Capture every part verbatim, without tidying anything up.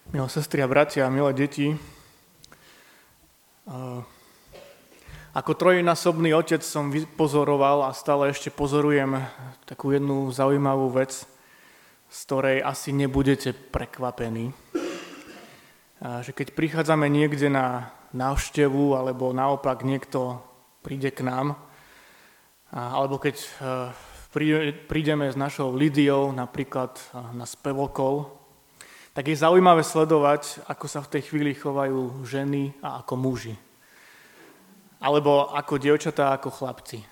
Milé sestry a bratia, milé deti, ako trojnásobný otec som pozoroval a stále ešte pozorujem takú jednu zaujímavú vec, z ktorej asi nebudete prekvapení. Že keď prichádzame niekde na návštevu, alebo naopak niekto príde k nám, alebo keď prídeme s našou Lidiou napríklad na spevokol, tak je zaujímavé sledovať, ako sa v tej chvíli chovajú ženy a ako muži. Alebo ako dievčatá, ako chlapci.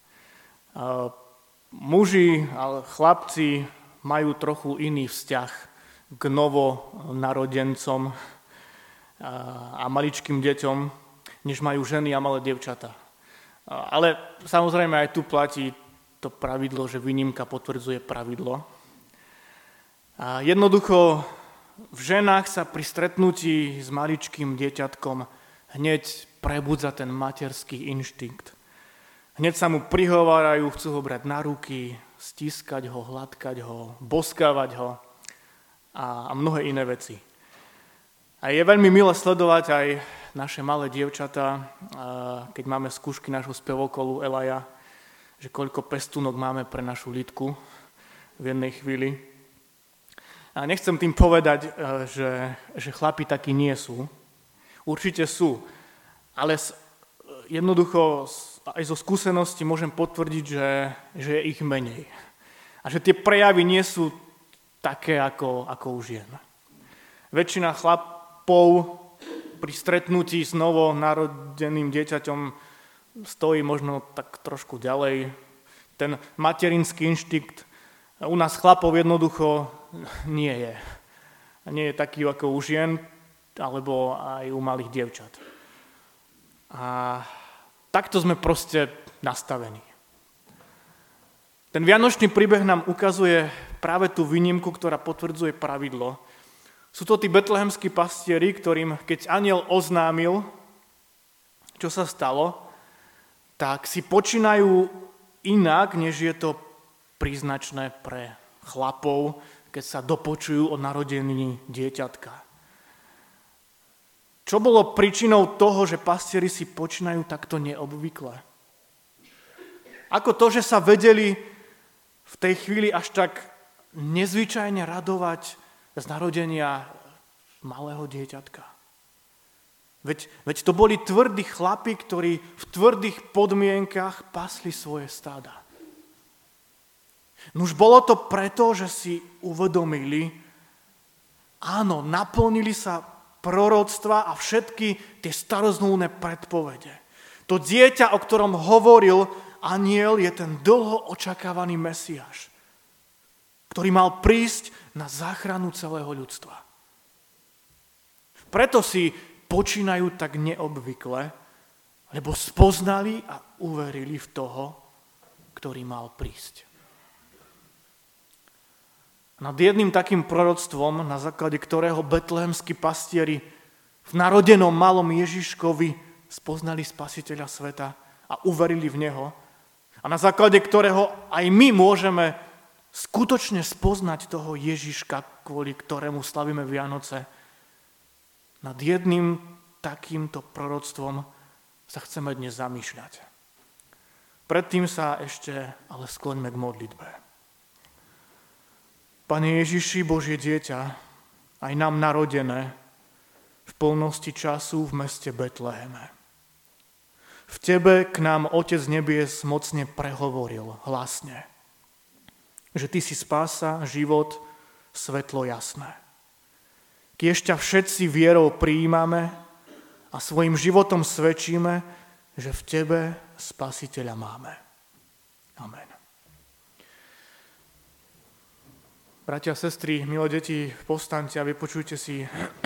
Muži a chlapci majú trochu iný vzťah k novonarodencom a maličkým deťom, než majú ženy a malé dievčatá. Ale samozrejme aj tu platí to pravidlo, že výnimka potvrdzuje pravidlo. A jednoducho v ženách sa pri stretnutí s maličkým dieťatkom hneď prebudza ten materský inštinkt. Hneď sa mu prihovárajú, chcú ho brať na ruky, stiskať ho, hladkať ho, boskávať ho a, a mnohé iné veci. A je veľmi milé sledovať aj naše malé dievčatá, keď máme skúšky nášho spevokolu Elaja, že koľko pestúnok máme pre našu Lidku v jednej chvíli. A nechcem tým povedať, že, že chlapi takí nie sú. Určite sú. Ale jednoducho aj zo skúsenosti môžem potvrdiť, že, že je ich menej. A že tie prejavy nie sú také ako, ako u žien. Väčšina chlapov pri stretnutí s novonarodeným dieťaťom stojí možno tak trošku ďalej. Ten materinský inštinkt u nás chlapov jednoducho nie je. Nie je taký ako u žien, alebo aj u malých dievčat. A takto sme proste nastavení. Ten vianočný príbeh nám ukazuje práve tú výnimku, ktorá potvrdzuje pravidlo. Sú to tí betlehemskí pastieri, ktorým, keď anjel oznámil, čo sa stalo, tak si počínajú inak, než je to príznačné pre chlapov, keď sa dopočujú o narodení dieťatka. Čo bolo príčinou toho, že pastieri si počínajú takto neobvykle? Ako to, že sa vedeli v tej chvíli až tak nezvyčajne radovať z narodenia malého dieťatka? Veď, veď to boli tvrdí chlapi, ktorí v tvrdých podmienkach pasli svoje stáda. Nuž bolo to preto, že si uvedomili, áno, naplnili sa proroctva a všetky tie starozmluvné predpovede. To dieťa, o ktorom hovoril anjel, je ten dlho očakávaný Mesiáš, ktorý mal prísť na záchranu celého ľudstva. Preto si počínajú tak neobvykle, lebo spoznali a uverili v toho, ktorý mal prísť. Nad jedným takým proroctvom, na základe ktorého betlehemskí pastieri v narodenom malom Ježiškovi spoznali Spasiteľa sveta a uverili v Neho, a na základe ktorého aj my môžeme skutočne spoznať toho Ježiška, kvôli ktorému slavíme Vianoce, nad jedným takýmto proroctvom sa chceme dnes zamýšľať. Predtým sa ešte ale skloňme k modlitbe. Pane Ježiši, Božie dieťa, aj nám narodené v plnosti času v meste Betleheme. V Tebe k nám Otec nebies mocne prehovoril hlasne, že Ty si spása, život, svetlo jasné. Kiež ťa všetci vierou prijímame a svojim životom svedčíme, že v Tebe Spasiteľa máme. Amen. Bratia a sestry, milé deti, povstaňte a vypočujte si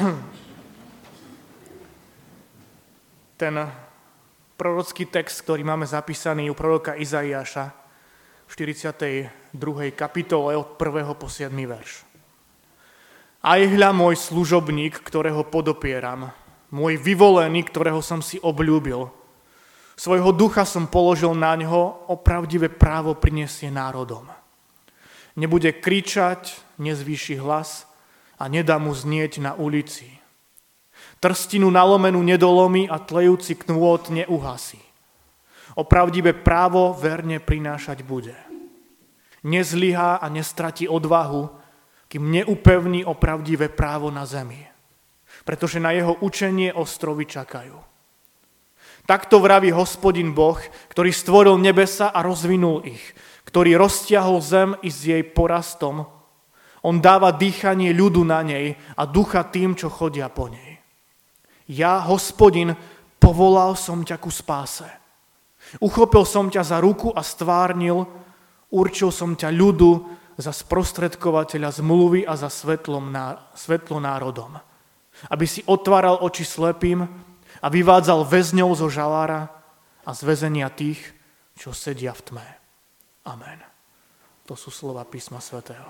ten prorocký text, ktorý máme zapísaný u proroka Izaiáša v štyridsiatej druhej kapitole od prvého po siedmy verš. Aj hľa môj služobník, ktorého podopieram, môj vyvolený, ktorého som si obľúbil. Svojho ducha som položil na ňo, opravdivé právo prinesie národom. Nebude kričať, nezvýši hlas, a nedá mu znieť na ulici. Trstinu nalomenú nedolomí a tlejúci knôt neuhasí. Opravdivé právo verne prinášať bude. Nezlyhá a nestratí odvahu, kým neupevní opravdivé právo na zemi. Pretože na jeho učenie ostrovy čakajú. Takto vraví Hospodin Boh, ktorý stvoril nebesa a rozvinul ich, ktorý roztiahol zem i s jej porastom. On dáva dýchanie ľudu na nej a ducha tým, čo chodia po nej. Ja, Hospodin, povolal som ťa ku spáse. Uchopil som ťa za ruku a stvárnil, určil som ťa ľudu za sprostredkovateľa zmluvy a za svetlom, svetlo národom. Aby si otváral oči slepým a vyvádzal väzňov zo žalára a z väzenia tých, čo sedia v tme. Amen. To sú slova písma svätého.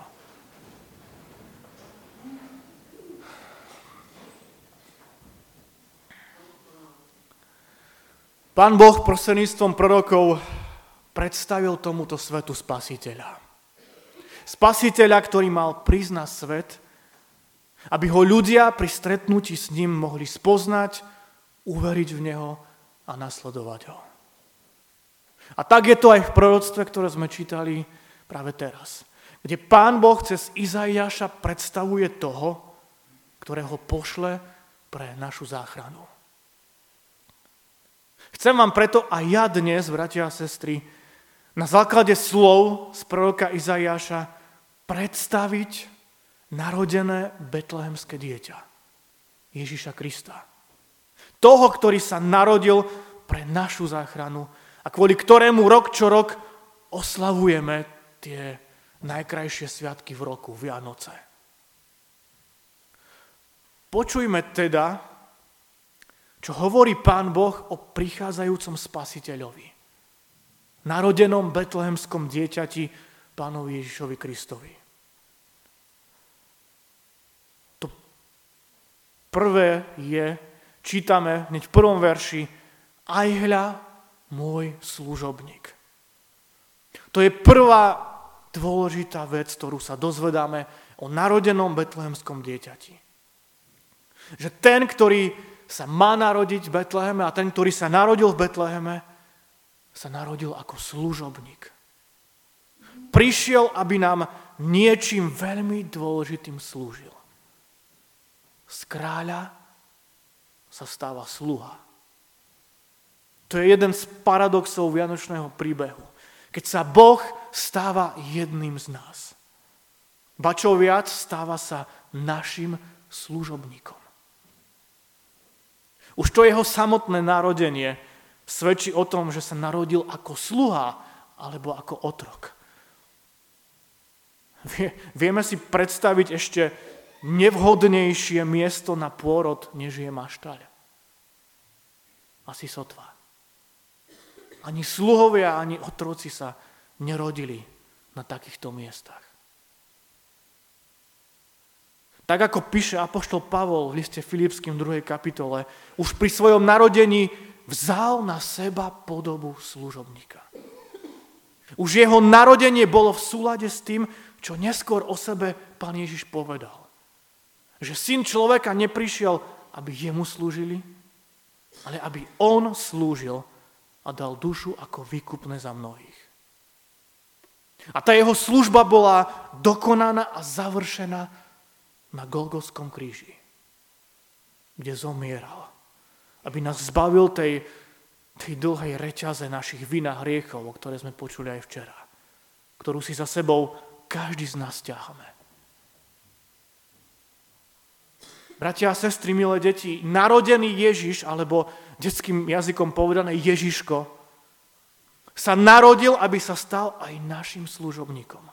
Pán Boh prostredníctvom prorokov predstavil tomuto svetu spasiteľa. Spasiteľa, ktorý mal prísť na svet, aby ho ľudia pri stretnutí s ním mohli spoznať, uveriť v neho a nasledovať ho. A tak je to aj v proroctve, ktoré sme čítali práve teraz, kde Pán Boh cez Izaiáša predstavuje toho, ktorého pošle pre našu záchranu. Chcem vám preto aj ja dnes, bratia a sestry, na základe slov z proroka Izaiáša predstaviť narodené betlehemské dieťa, Ježiša Krista. Toho, ktorý sa narodil pre našu záchranu a kvôli ktorému rok čo rok oslavujeme tie najkrajšie sviatky v roku, Vianoce. Počujme teda, čo hovorí Pán Boh o prichádzajúcom Spasiteľovi, narodenom betlehemskom dieťati, Pánovi Ježišovi Kristovi. To prvé je, čítame hneď v prvom verši, aj hľa môj služobník. To je prvá dôležitá vec, ktorú sa dozvedáme o narodenom betlehemskom dieťati. Že ten, ktorý sa má narodiť v Betleheme a ten, ktorý sa narodil v Betleheme, sa narodil ako služobník. Prišiel, aby nám niečím veľmi dôležitým slúžil. Z kráľa sa stáva sluha. To je jeden z paradoxov vianočného príbehu. Keď sa Boh stáva jedným z nás. Ba čo viac, stáva sa našim služobníkom. Už to jeho samotné narodenie svedčí o tom, že sa narodil ako sluha alebo ako otrok. Vieme si predstaviť ešte nevhodnejšie miesto na pôrod, než je maštaľ. Asi sotva. Ani sluhovia, ani otroci sa nerodili na takýchto miestach. Tak ako píše apoštol Pavol v liste Filipským druhej kapitole, už pri svojom narodení vzal na seba podobu služobníka. Už jeho narodenie bolo v súlade s tým, čo neskôr o sebe Pán Ježiš povedal. Že syn človeka neprišiel, aby jemu slúžili, ale aby on slúžil a dal dušu ako výkupné za mnohých. A tá jeho služba bola dokonaná a završená na Golgotskom kríži, kde zomieral, aby nás zbavil tej, tej dlhej reťaze našich vín a hriechov, o ktoré sme počuli aj včera, ktorú si za sebou každý z nás ťaháme. Bratia a sestry, milé deti, narodený Ježiš, alebo detským jazykom povedané Ježiško, sa narodil, aby sa stal aj našim služobníkom.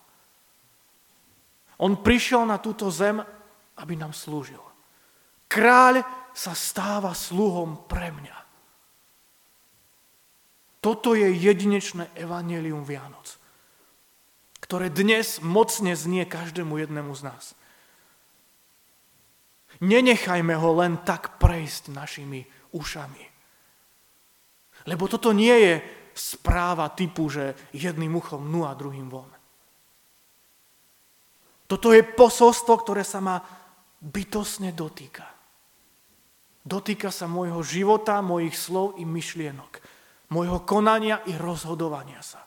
On prišiel na túto zem, aby nám slúžil. Kráľ sa stáva sluhom pre mňa. Toto je jedinečné evanjelium Vianoc, ktoré dnes mocne znie každému jednému z nás. Nenechajme ho len tak prejsť našimi ušami. Lebo toto nie je správa typu, že jedným uchom nu a druhým von. Toto je posolstvo, ktoré sa má bytostne dotýka. Dotýka sa môjho života, mojich slov i myšlienok, môjho konania i rozhodovania sa.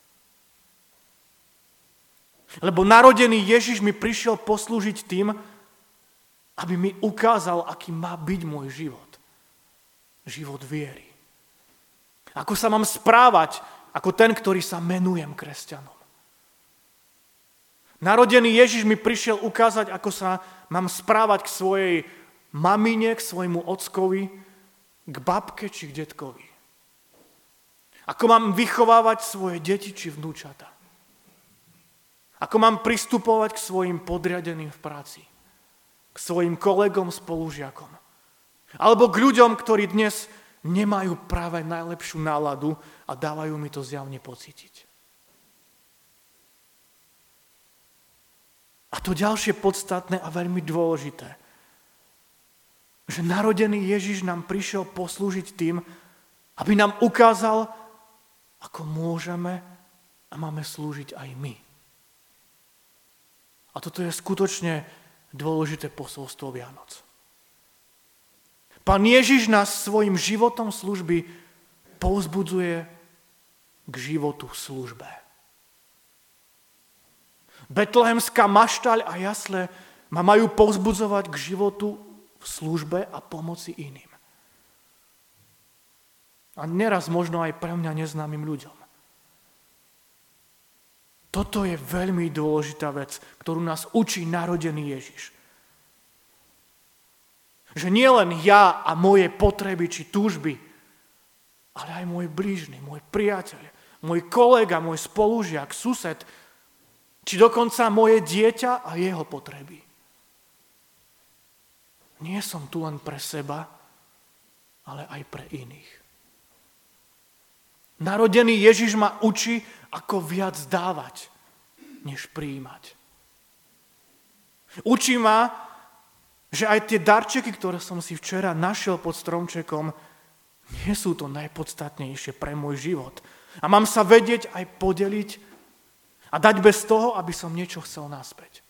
Lebo narodený Ježiš mi prišiel poslúžiť tým, aby mi ukázal, aký má byť môj život. Život viery. Ako sa mám správať ako ten, ktorý sa menujem kresťanom. Narodený Ježiš mi prišiel ukázať, ako sa mám správať k svojej mamine, k svojmu ockovi, k babke či k detkovi. Ako mám vychovávať svoje deti či vnúčata. Ako mám pristupovať k svojim podriadeným v práci. K svojim kolegom, spolužiakom. Alebo k ľuďom, ktorí dnes nemajú práve najlepšiu náladu a dávajú mi to zjavne pocítiť. A to ďalšie podstatné a veľmi dôležité, že narodený Ježiš nám prišiel poslúžiť tým, aby nám ukázal, ako môžeme a máme slúžiť aj my. A toto je skutočne dôležité posolstvo Vianoc. Pán Ježiš nás svojim životom služby povzbudzuje k životu v službe. Betlehemská maštaľ a jasle ma majú povzbudzovať k životu v službe a pomoci iným. A neraz možno aj pre mňa neznámym ľuďom. Toto je veľmi dôležitá vec, ktorú nás učí narodený Ježiš. Že nie len ja a moje potreby či túžby, ale aj môj blížny, môj priateľ, môj kolega, môj spolužiak, sused, či dokonca moje dieťa a jeho potreby. Nie som tu len pre seba, ale aj pre iných. Narodený Ježiš ma učí, ako viac dávať, než prijímať. Učí ma, že aj tie darčeky, ktoré som si včera našiel pod stromčekom, nie sú to najpodstatnejšie pre môj život. A mám sa vedieť aj podeliť a dať bez toho, aby som niečo chcel naspäť.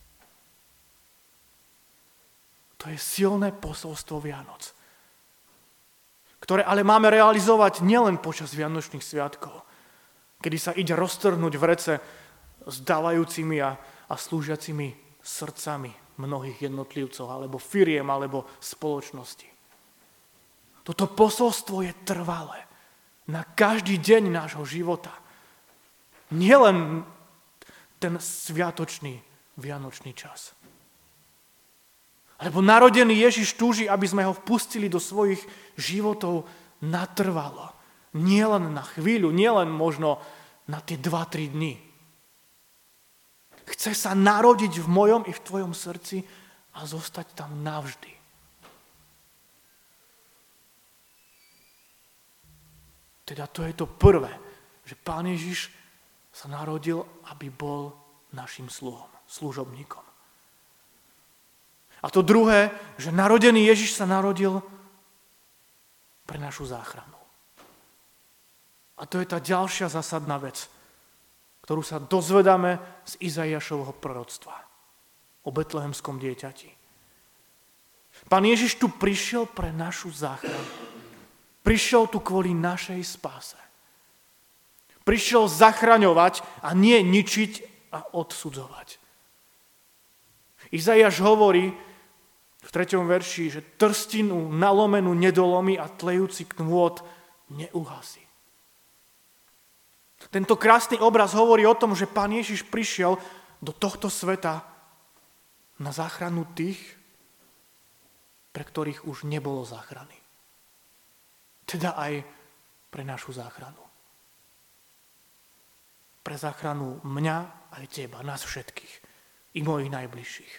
To je silné posolstvo Vianoc, ktoré ale máme realizovať nielen počas Vianočných sviatkov, kedy sa ide roztrhnúť vrece s dávajúcimi a, a slúžiacimi srdcami mnohých jednotlivcov, alebo firiem, alebo spoločnosti. Toto posolstvo je trvalé na každý deň nášho života. Nielen ten sviatočný, vianočný čas. Lebo narodený Ježiš túži, aby sme ho vpustili do svojich životov natrvalo. Nielen na chvíľu, nielen možno na tie dva tri dni. Chce sa narodiť v mojom i v tvojom srdci a zostať tam navždy. Teda to je to prvé, že Pán Ježiš sa narodil, aby bol našim sluhom, služobníkom. A to druhé, že narodený Ježiš sa narodil pre našu záchranu. A to je tá ďalšia zásadná vec, ktorú sa dozvedáme z Izaiášovho proroctva o betlehemskom dieťati. Pán Ježiš tu prišiel pre našu záchranu. Prišiel tu kvôli našej spáse. Prišiel zachraňovať a nie ničiť a odsudzovať. Izaiáš hovorí v treťom verši, že trstinu nalomenú nedolomí a tlejúci knôt neuhasí. Tento krásny obraz hovorí o tom, že Pán Ježiš prišiel do tohto sveta na záchranu tých, pre ktorých už nebolo záchrany. Teda aj pre našu záchranu. Pre záchranu mňa aj teba, nás všetkých i mojich najbližších.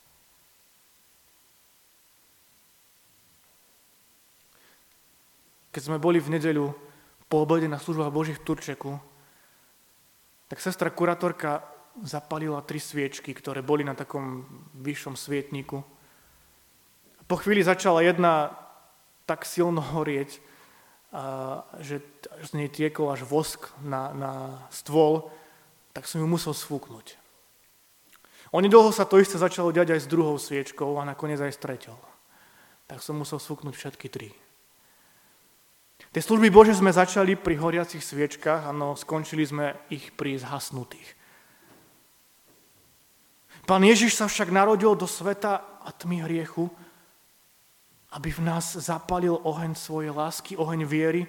Keď sme boli v nedeľu po obede na službách Božích v Turčeku, tak sestra kurátorka zapalila tri sviečky, ktoré boli na takom vyššom svietniku. Po chvíli začala jedna tak silno horieť, a, že z nej tiekol až vosk na, na stôl, tak som ju musel sfúknuť. Onedlho sa to isté začalo diať aj s druhou sviečkou a nakoniec aj s treťou. Tak som musel sfúknuť všetky tri. Tie služby Bože sme začali pri horiacich sviečkách, no skončili sme ich pri zhasnutých. Pán Ježiš sa však narodil do sveta a tmy hriechu, aby v nás zapalil oheň svojej lásky, oheň viery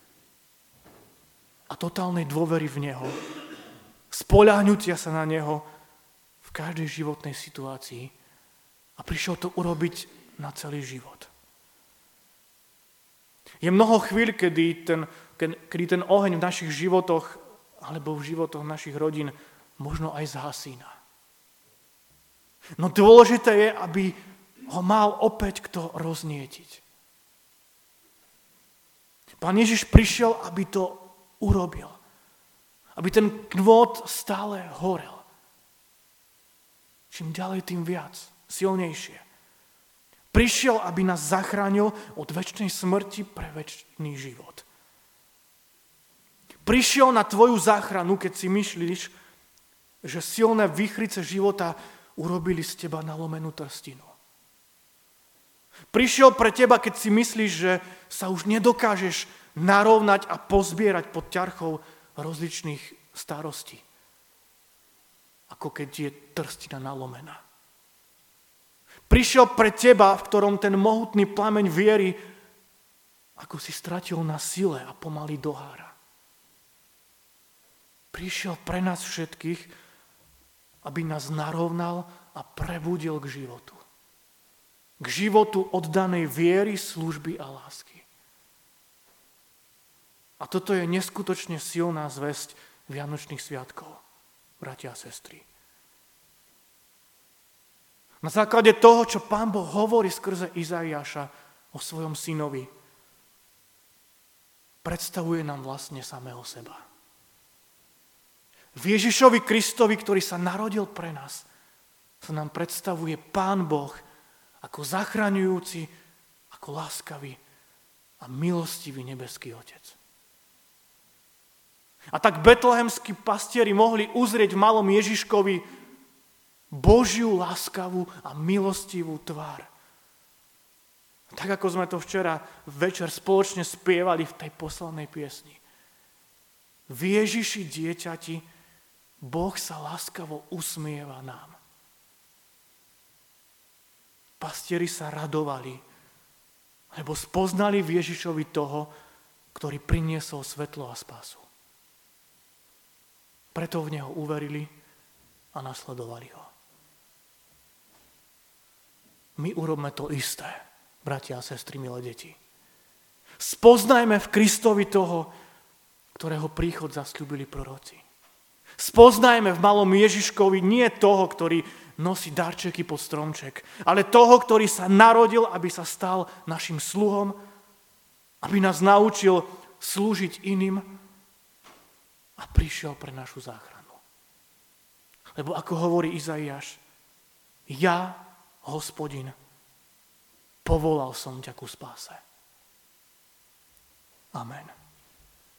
a totálnej dôvery v Neho, spoľahnutia sa na Neho v každej životnej situácii a prišiel to urobiť na celý život. Je mnoho chvíľ, kedy ten, kedy ten oheň v našich životoch alebo v životoch našich rodín možno aj zhasína. No dôležité je, aby ho mal opäť kto roznietiť. Pán Ježiš prišiel, aby to urobil. Aby ten knôt stále horel. Čím ďalej, tým viac. Silnejšie. Prišiel, aby nás zachránil od večnej smrti pre večný život. Prišiel na tvoju záchranu, keď si myslíš, že silné výchrice života urobili z teba nalomenú trstinu. Prišiel pre teba, keď si myslíš, že sa už nedokážeš narovnať a pozbierať pod ťarchou rozličných starostí. Ako keď je trstina nalomená. Prišiel pre teba, v ktorom ten mohutný plameň viery ako si stratil na sile a pomaly dohára. Prišiel pre nás všetkých, aby nás narovnal a prebudil k životu. K životu oddanej viery, služby a lásky. A toto je neskutočne silná zvesť Vianočných sviatkov, bratia a sestry. Na základe toho, čo Pán Boh hovorí skrze Izaiáša o svojom synovi, predstavuje nám vlastne samého seba. V Ježišovi Kristovi, ktorý sa narodil pre nás, sa nám predstavuje Pán Boh ako zachraňujúci, ako láskavý a milostivý nebeský Otec. A tak betlehemskí pastieri mohli uzrieť v malom Ježiškovi Božiu láskavú a milostivú tvár. Tak ako sme to včera večer spoločne spievali v tej poslednej piesni. V Ježiši dieťati Boh sa láskavo usmieva nám. Pastieri sa radovali, lebo spoznali v Ježišovi toho, ktorý priniesol svetlo a spásu. Preto v Neho uverili a nasledovali ho. My urobme to isté, bratia a sestry, milé deti. Spoznajme v Kristovi toho, ktorého príchod zasľúbili proroci. Spoznajme v malom Ježiškovi nie toho, ktorý nosí darčeky pod stromček, ale toho, ktorý sa narodil, aby sa stal našim sluhom, aby nás naučil slúžiť iným a prišiel pre našu záchranu. Lebo ako hovorí Izaiáš, ja, Hospodin, povolal som ťa ku spáse. Amen.